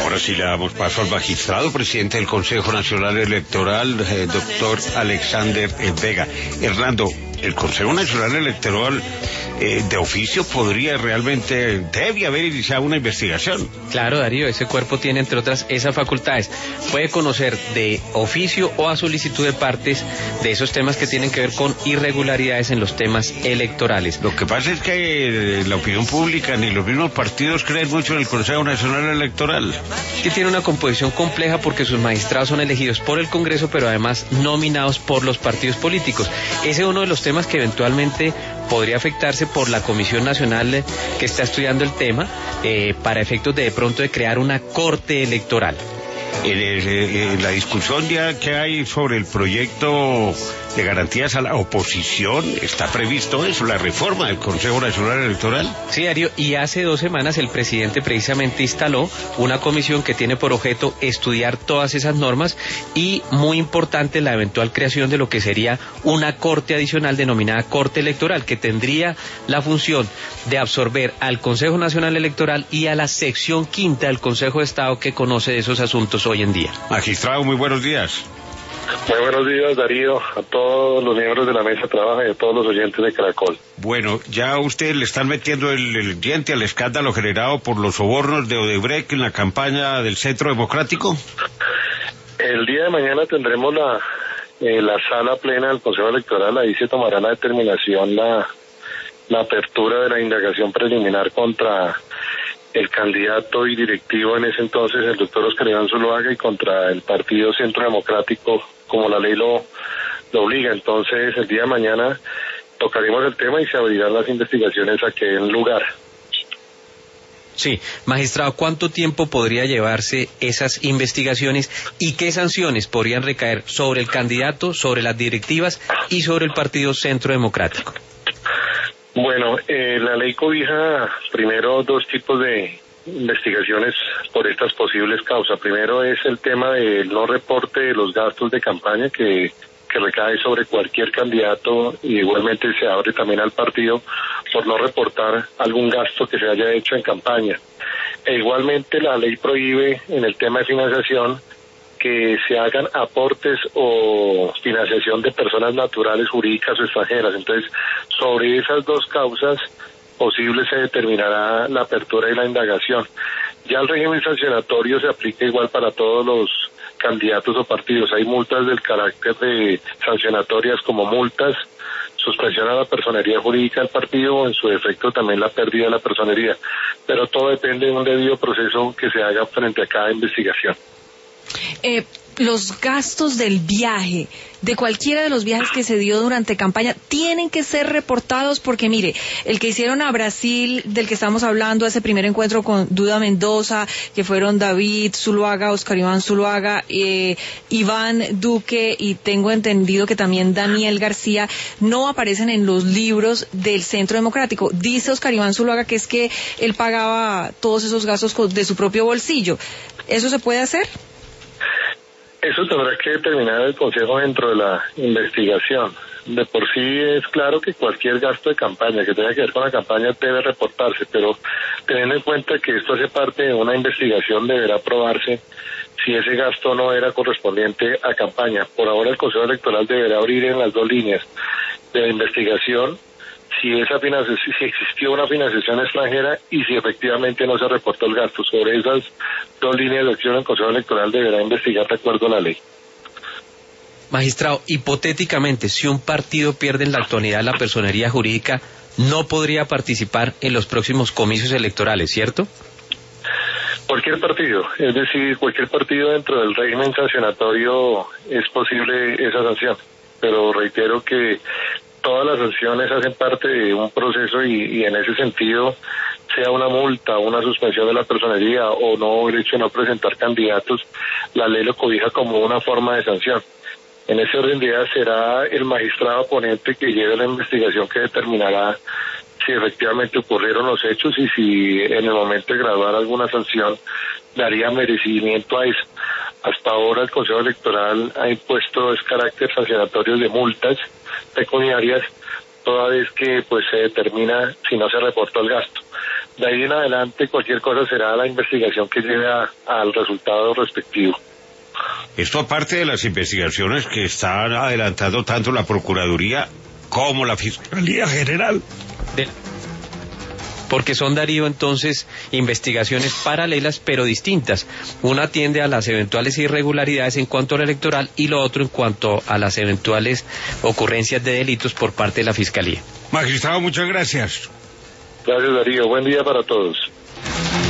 Ahora sí le damos paso al magistrado, presidente del Consejo Nacional Electoral, doctor Alexander Vega. Hernando, el Consejo Nacional Electoral de oficio podría realmente, debe haber iniciado una investigación. Claro, Darío, ese cuerpo tiene entre otras esas facultades. Puede conocer de oficio o a solicitud de partes de esos temas que tienen que ver con irregularidades en los temas electorales. Lo que pasa es que la opinión pública ni los mismos partidos creen mucho en el Consejo Nacional Electoral. Que tiene una composición compleja porque sus magistrados son elegidos por el Congreso, pero además nominados por los partidos políticos. Ese es uno de los temas que eventualmente podría afectarse por la Comisión Nacional que está estudiando el tema para efectos de pronto de crear una corte electoral. La discusión ya que hay sobre el proyecto de garantías a la oposición, está previsto eso, la reforma del Consejo Nacional Electoral. Sí, Darío, y hace 2 semanas el presidente precisamente instaló una comisión que tiene por objeto estudiar todas esas normas y, muy importante, la eventual creación de lo que sería una corte adicional denominada Corte Electoral, que tendría la función de absorber al Consejo Nacional Electoral y a la sección 5ª del Consejo de Estado que conoce de esos asuntos hoy en día. Magistrado, muy buenos días. Muy buenos días, Darío, a todos los miembros de la mesa de trabajo y a todos los oyentes de Caracol. Bueno, ya usted le están metiendo el diente al escándalo generado por los sobornos de Odebrecht en la campaña del Centro Democrático. El día de mañana tendremos la sala plena del Consejo Electoral. Ahí se tomará la determinación, la apertura de la indagación preliminar contra el candidato y directivo en ese entonces, el doctor Oscar Iván Zuluaga, y contra el Partido Centro Democrático, como la ley lo obliga. Entonces, el día de mañana tocaremos el tema y se abrirán las investigaciones a que den lugar. Sí, magistrado, ¿cuánto tiempo podría llevarse esas investigaciones y qué sanciones podrían recaer sobre el candidato, sobre las directivas y sobre el Partido Centro Democrático? Bueno, la ley cobija primero 2 tipos de investigaciones por estas posibles causas. Primero es el tema del no reporte de los gastos de campaña que recae sobre cualquier candidato, y igualmente se abre también al partido por no reportar algún gasto que se haya hecho en campaña. E igualmente la ley prohíbe en el tema de financiación que se hagan aportes o financiación de personas naturales, jurídicas o extranjeras. Entonces, sobre esas 2 causas posibles se determinará la apertura y la indagación. Ya el régimen sancionatorio se aplica igual para todos los candidatos o partidos. Hay multas del carácter de sancionatorias como multas, suspensión a la personería jurídica del partido o en su defecto también la pérdida de la personería. Pero todo depende de un debido proceso que se haga frente a cada investigación. Los gastos del viaje, de cualquiera de los viajes que se dio durante campaña, tienen que ser reportados, porque mire, el que hicieron a Brasil, del que estamos hablando, ese primer encuentro con Duda Mendoza, que fueron David Zuluaga, Oscar Iván Zuluaga, Iván Duque, y tengo entendido que también Daniel García, no aparecen en los libros del Centro Democrático. Dice Oscar Iván Zuluaga que es que él pagaba todos esos gastos de su propio bolsillo. ¿Eso se puede hacer? Eso tendrá que determinar el Consejo dentro de la investigación. De por sí es claro que cualquier gasto de campaña que tenga que ver con la campaña debe reportarse, pero teniendo en cuenta que esto hace parte de una investigación, deberá probarse si ese gasto no era correspondiente a campaña. Por ahora el Consejo Electoral deberá abrir en las 2 líneas de la investigación si existió una financiación extranjera y si efectivamente no se reportó el gasto. Sobre esas 2 líneas de acción el Consejo Electoral deberá investigar de acuerdo a la ley. Magistrado, hipotéticamente, si un partido pierde en la actualidad la personería jurídica, no podría participar en los próximos comicios electorales, ¿cierto? Cualquier partido, es decir, cualquier partido dentro del régimen sancionatorio es posible esa sanción, pero reitero que todas las sanciones hacen parte de un proceso y en ese sentido, sea una multa, una suspensión de la personería o no el hecho de no presentar candidatos, la ley lo cobija como una forma de sanción. En ese orden de ideas será el magistrado ponente que lleve la investigación que determinará si efectivamente ocurrieron los hechos y si en el momento de graduar alguna sanción daría merecimiento a eso. Hasta ahora el Consejo Electoral ha impuesto carácter sancionatorio de multas pecuniarias toda vez que pues se determina si no se reportó el gasto. De ahí en adelante cualquier cosa será la investigación que lleve al resultado respectivo. Esto aparte de las investigaciones que están adelantando tanto la Procuraduría como la Fiscalía General. Porque son, Darío, entonces investigaciones paralelas pero distintas. Una atiende a las eventuales irregularidades en cuanto al electoral y lo otro en cuanto a las eventuales ocurrencias de delitos por parte de la Fiscalía. Magistrado, muchas gracias. Gracias, Darío. Buen día para todos.